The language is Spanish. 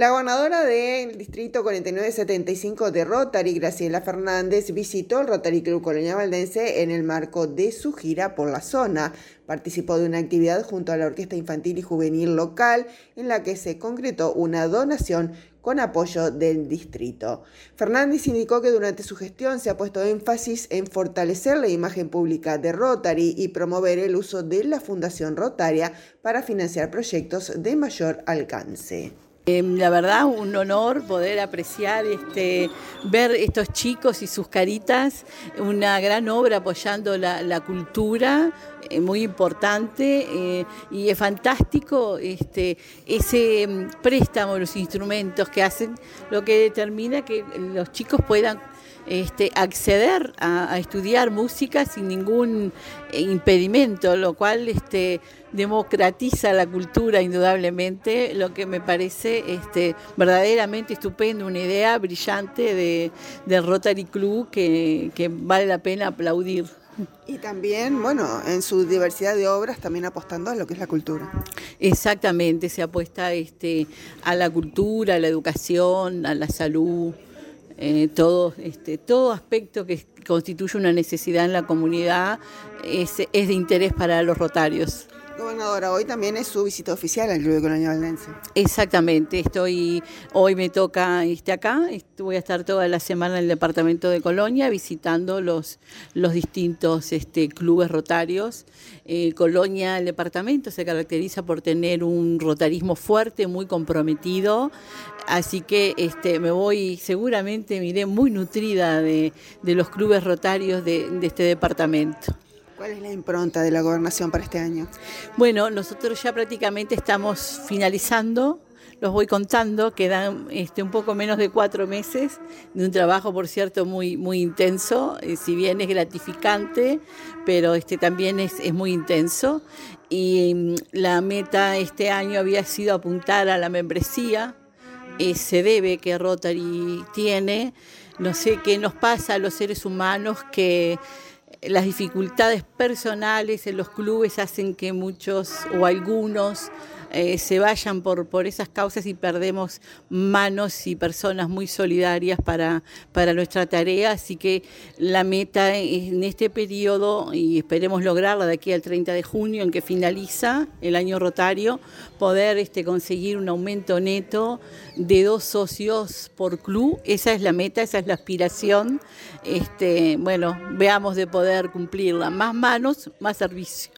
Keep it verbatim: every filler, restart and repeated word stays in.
La gobernadora del distrito cuarenta y nueve setenta y cinco de Rotary, Graciela Fernández, visitó el Rotary Club Colonia Valdense en el marco de su gira por la zona. Participó de una actividad junto a la Orquesta Infantil y Juvenil local en la que se concretó una donación con apoyo del distrito. Fernández indicó que durante su gestión se ha puesto énfasis en fortalecer la imagen pública de Rotary y promover el uso de la Fundación Rotaria para financiar proyectos de mayor alcance. Eh, la verdad, un honor poder apreciar, este, ver estos chicos y sus caritas, una gran obra apoyando la, la cultura, eh, muy importante, eh, y es fantástico este, ese préstamo de los instrumentos que hacen, lo que determina que los chicos puedan Este, acceder a, a estudiar música sin ningún impedimento, lo cual este, democratiza la cultura indudablemente, lo que me parece este, verdaderamente estupendo, una idea brillante de, del Rotary Club que, que vale la pena aplaudir. Y también, bueno, en su diversidad de obras, también apostando a lo que es la cultura. Exactamente, se apuesta este, a la cultura, a la educación, a la salud. Eh, todo, este, todo aspecto que constituye una necesidad en la comunidad es, es de interés para los rotarios. Gobernadora, hoy también es su visita oficial al Club de Colonia Valdense. Exactamente, estoy, hoy me toca este, acá, voy a estar toda la semana en el departamento de Colonia visitando los, los distintos este, clubes rotarios. Eh, Colonia, el departamento, se caracteriza por tener un rotarismo fuerte, muy comprometido, así que este, me voy, seguramente me iré muy nutrida de, de los clubes rotarios de, de este departamento. ¿Cuál es la impronta de la gobernación para este año? Bueno, nosotros ya prácticamente estamos finalizando, los voy contando, quedan este, un poco menos de cuatro meses de un trabajo, por cierto, muy, muy intenso, eh, si bien es gratificante, pero este, también es, es muy intenso. Y mm, la meta este año había sido apuntar a la membresía, ese debe que Rotary tiene. No sé qué nos pasa a los seres humanos que las dificultades personales en los clubes hacen que muchos o algunos eh, se vayan por, por esas causas y perdemos manos y personas muy solidarias para, para nuestra tarea. Así que la meta en este periodo, y esperemos lograrla de aquí al treinta de junio, en que finaliza el año rotario, poder este, conseguir un aumento neto de dos socios por club. Esa es la meta, esa es la aspiración. Este, bueno, veamos de poder cumplirla. Más manos, más servicio.